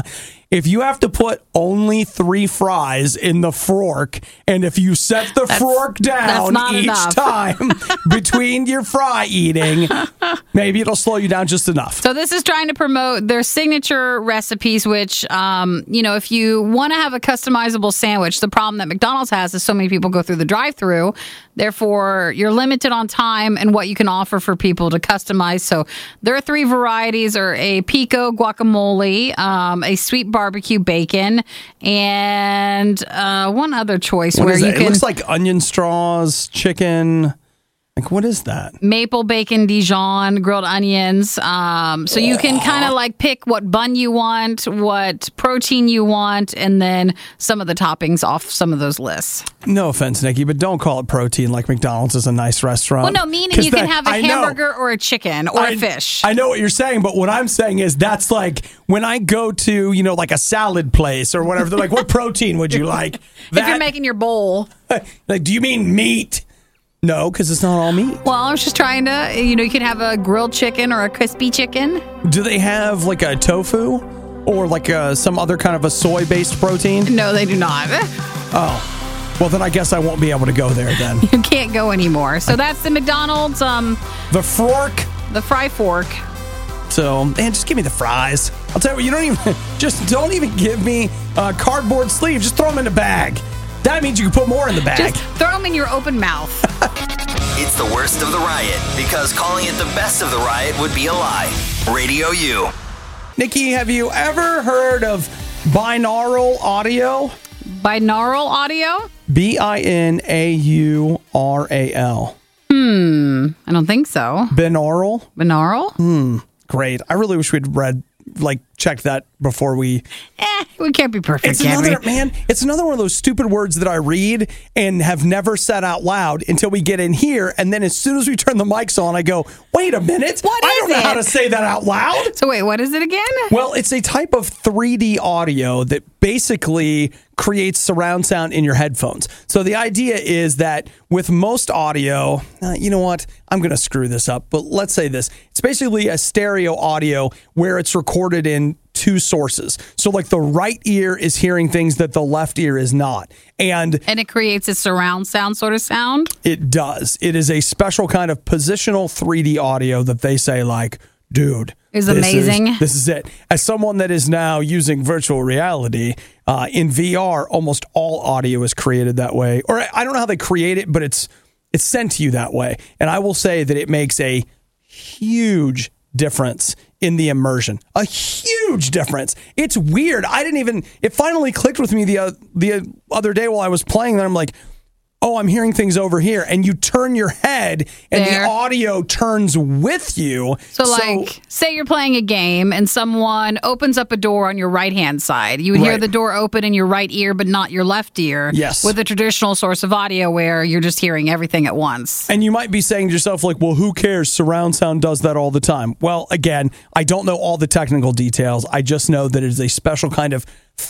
if you have to put only 3 fries in the fork, and if you set the fork down each time between your fry eating, maybe it'll slow you down just enough. So this is trying to promote their signature recipes, which, you know, if you want to have a customizable sandwich, the problem that McDonald's has is so many people go through the drive-thru. Therefore, you're limited on time and what you can offer for people to customize. So there are 3 varieties, or a pico guacamole, a sweet barbecue bacon, and one other choice what where you can. It looks like onion straws, chicken. Like, what is that? Maple bacon Dijon, grilled onions. So you can kind of like pick what bun you want, what protein you want, and then some of the toppings off some of those lists. No offense, Nikki, but don't call it protein like McDonald's is a nice restaurant. Well, no, meaning you can have a hamburger or a chicken or a fish. I know what you're saying, but what I'm saying is that's like when I go to, you know, like a salad place or whatever, they're like, what protein would you like? If you're making your bowl. Like, do you mean meat? No, because it's not all meat. Well, I was just trying to, you know, you can have a grilled chicken or a crispy chicken. Do they have like a tofu or like some other kind of a soy-based protein? No, they do not. Oh, well, then I guess I won't be able to go there then. You can't go anymore. So that's the McDonald's. The fork. The fry fork. So, man, just give me the fries. I'll tell you what, don't even give me a cardboard sleeve. Just throw them in the bag. That means you can put more in the bag. Just throw them in your open mouth. It's the worst of the riot, because calling it the best of the riot would be a lie. Radio U. Nikki, have you ever heard of binaural audio? Binaural audio? Binaural. I don't think so. Binaural? Binaural? Great. I really wish we'd checked that before we... We can't be perfect, it's another one of those stupid words that I read and have never said out loud until we get in here, and then as soon as we turn the mics on, I go, wait a minute, I don't know how to say that out loud. So wait, what is it again? Well, it's a type of 3D audio that basically creates surround sound in your headphones. So the idea is that with most audio, you know what? I'm going to screw this up, but let's say this. It's basically a stereo audio where it's recorded in two sources. So like the right ear is hearing things that the left ear is not. And it creates a surround sound sort of sound? It does. It is a special kind of positional 3D audio that they say like, dude, is amazing. This is it. As someone that is now using virtual reality in VR, almost all audio is created that way. Or I don't know how they create it, but it's sent to you that way. And I will say that it makes a huge difference in the immersion. A huge difference. It's weird. It finally clicked with me the other day while I was playing, and I'm like, oh, I'm hearing things over here. And you turn your head and the audio turns with you. So like, say you're playing a game and someone opens up a door on your right-hand side. You would hear the door open in your right ear, but not your left ear. Yes. With a traditional source of audio where you're just hearing everything at once. And you might be saying to yourself, like, well, who cares? Surround sound does that all the time. Well, again, I don't know all the technical details. I just know that it is a special kind of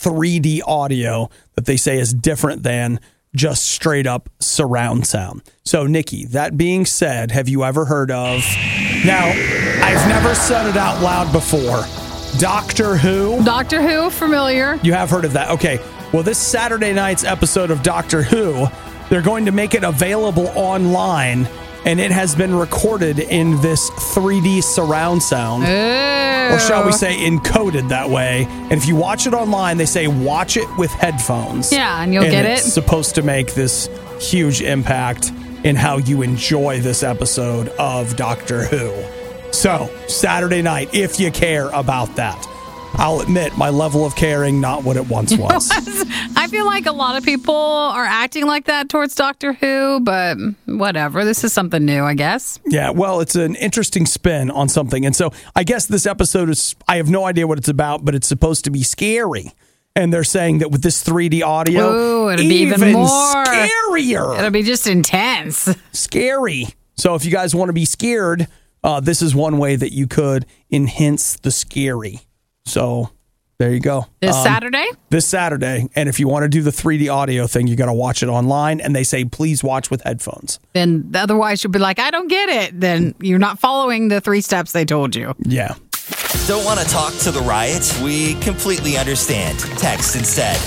3D audio that they say is different than just straight up surround sound. So, Nikki, that being said, have you ever heard of... Now, I've never said it out loud before. Doctor Who? Doctor Who, familiar. You have heard of that. Okay. Well, this Saturday night's episode of Doctor Who, they're going to make it available online, and it has been recorded in this 3D surround sound. Or shall we say encoded that way. And if you watch it online, they say watch it with headphones. Yeah, and you'll get it. It's supposed to make this huge impact in how you enjoy this episode of Doctor Who. So, Saturday night, if you care about that. I'll admit, my level of caring, not what it once was. I feel like a lot of people are acting like that towards Doctor Who, but whatever. This is something new, I guess. Yeah, well, it's an interesting spin on something. And so I guess this episode is, I have no idea what it's about, but it's supposed to be scary. And they're saying that with this 3D audio, it'll be even more scarier. It'll be just intense. Scary. So if you guys want to be scared, this is one way that you could enhance the scary. So there you go. This Saturday? This Saturday. And if you want to do the 3D audio thing, you got to watch it online. And they say, please watch with headphones. Then otherwise you'll be like, I don't get it. Then you're not following the 3 steps they told you. Yeah. Don't want to talk to the riot? We completely understand. Text instead.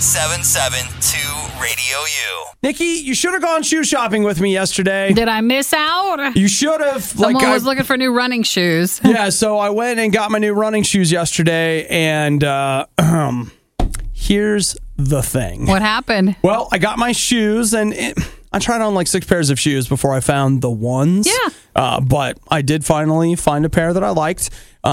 877-2-RADIO-U. Nikki, you should have gone shoe shopping with me yesterday. Did I miss out? You should have. Someone was looking for new running shoes. Yeah, so I went and got my new running shoes yesterday, and here's the thing. What happened? Well, I got my shoes, and I tried on like 6 pairs of shoes before I found the ones. Yeah. But I did finally find a pair that I liked.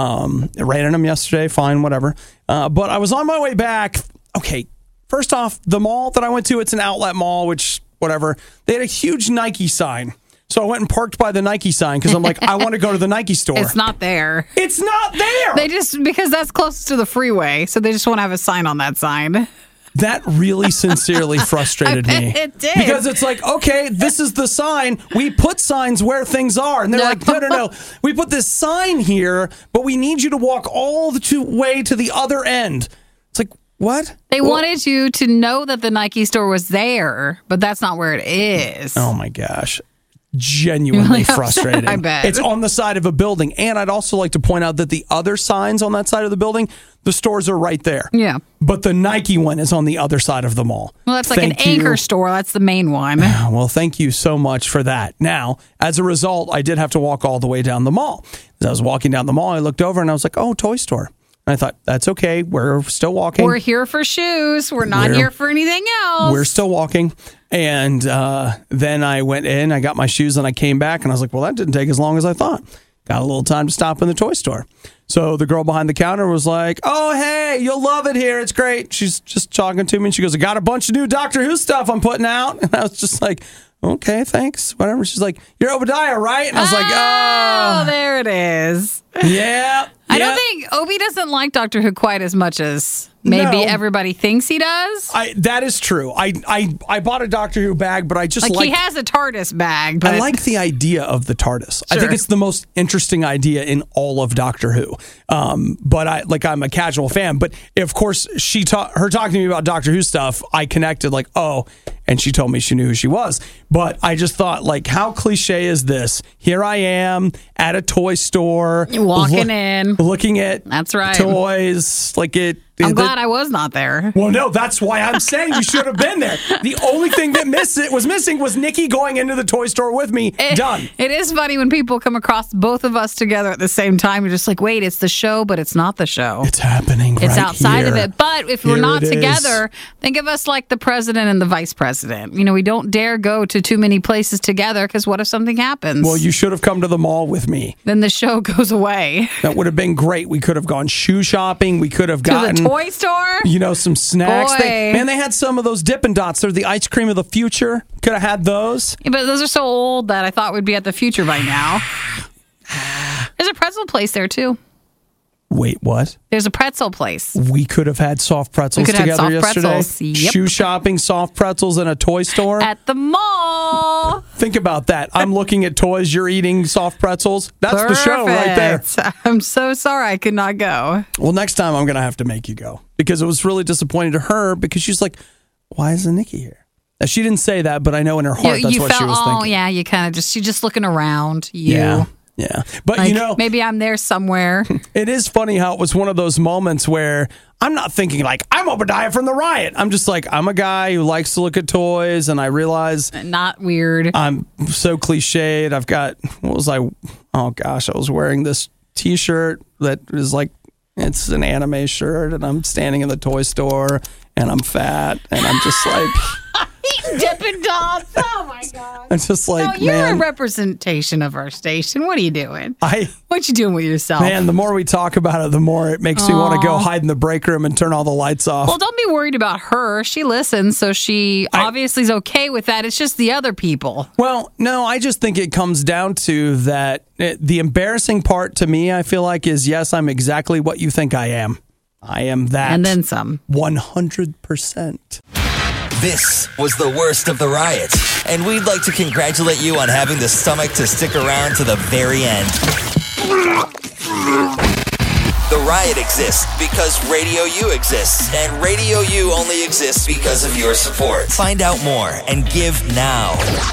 I ran in them yesterday, fine, whatever. But I was on my way back. Okay, first off, the mall that I went to, it's an outlet mall, which, whatever. They had a huge Nike sign. So I went and parked by the Nike sign because I'm like, I want to go to the Nike store. It's not there. It's not there. Because that's closest to the freeway. So they just want to have a sign on that sign. That really sincerely frustrated me. It did. Because it's like, okay, this is the sign. We put signs where things are. And they're like, no. We put this sign here, but we need you to walk all the way to the other end. It's like, what? They wanted you to know that the Nike store was there, but that's not where it is. Oh, my gosh. Genuinely frustrating. I bet. It's on the side of a building. And I'd also like to point out that the other signs on that side of the building, the stores are right there. Yeah. But the Nike one is on the other side of the mall. Well, that's like an anchor store. That's the main one. Well, thank you so much for that. Now, as a result, I did have to walk all the way down the mall. As I was walking down the mall, I looked over and I was like, oh, toy store. And I thought, that's okay. We're still walking. We're here for shoes. We're not here for anything else. We're still walking. And then I went in, I got my shoes, and I came back, and I was like, well, that didn't take as long as I thought. Got a little time to stop in the toy store. So the girl behind the counter was like, oh, hey, you'll love it here. It's great. She's just talking to me, and she goes, I got a bunch of new Doctor Who stuff I'm putting out. And I was just like, okay, thanks, whatever. She's like, you're Obadiah, right? And I was like, oh. There it is. Yeah. I don't think Obi doesn't like Doctor Who quite as much as maybe everybody thinks he does. That is true. I bought a Doctor Who bag, but I just he has a TARDIS bag. But I like the idea of the TARDIS. Sure. I think it's the most interesting idea in all of Doctor Who. But I'm a casual fan. But of course, her talking to me about Doctor Who stuff, I connected like, oh, and she told me she knew who she was. But I just thought, like, how cliche is this? Here I am at a toy store. Walking in. looking at That's right. toys. Like I'm glad I was not there. Well, no, that's why I'm saying you should have been there. The only thing that was missing was Nikki going into the toy store with me. Done. It is funny when people come across both of us together at the same time. You're just like, wait, it's the show, but it's not the show. It's happening. It's right outside here. of it. But if we're not together, think of us like the president and the vice president. You know, we don't dare go to too many places together because what if something happens? Well, you should have come to the mall with me. Then the show goes away. That would have been great. We could have gone shoe shopping. We could have gotten to the toy store. You know, some snacks. Boy. They had some of those Dippin' Dots. They're the ice cream of the future. Could have had those. Yeah, but those are so old that I thought we'd be at the future by now. There's a pretzel place there, too. Wait, what? There's a pretzel place. We could have had soft pretzels together yesterday. Pretzels. Yep. Shoe shopping, soft pretzels in a toy store. At the mall. Think about that. I'm looking at toys. You're eating soft pretzels. That's the show right there. I'm so sorry I could not go. Well, next time I'm going to have to make you go because it was really disappointing to her because she's like, why isn't Nikki here? Now, she didn't say that, but I know in her heart that's what she was thinking. Oh, yeah, you kind of just, you're just looking around. Yeah. But, like, you know, maybe I'm there somewhere. It is funny how it was one of those moments where I'm not thinking like, I'm Obadiah from the Riot. I'm just like, I'm a guy who likes to look at toys, and I realize not weird. I'm so cliched. I've got, I was wearing this t-shirt that is like, it's an anime shirt, and I'm standing in the toy store, and I'm fat, and I'm just like... Dippin' Dots. Oh, my God. I'm just like, you're man, a representation of our station. What are you doing? What you doing with yourself? Man, the more we talk about it, the more it makes me want to go hide in the break room and turn all the lights off. Well, don't be worried about her. She listens, so she obviously is okay with that. It's just the other people. Well, no, I just think it comes down to that. The embarrassing part to me, I feel like, is yes, I'm exactly what you think I am. I am that. And then some. 100%. This was the worst of the riot, and we'd like to congratulate you on having the stomach to stick around to the very end. The riot exists because Radio U exists, and Radio U only exists because of your support. Find out more and give now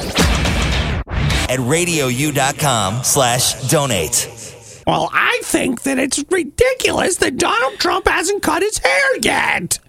at radiou.com/donate. Well, I think that it's ridiculous that Donald Trump hasn't cut his hair yet.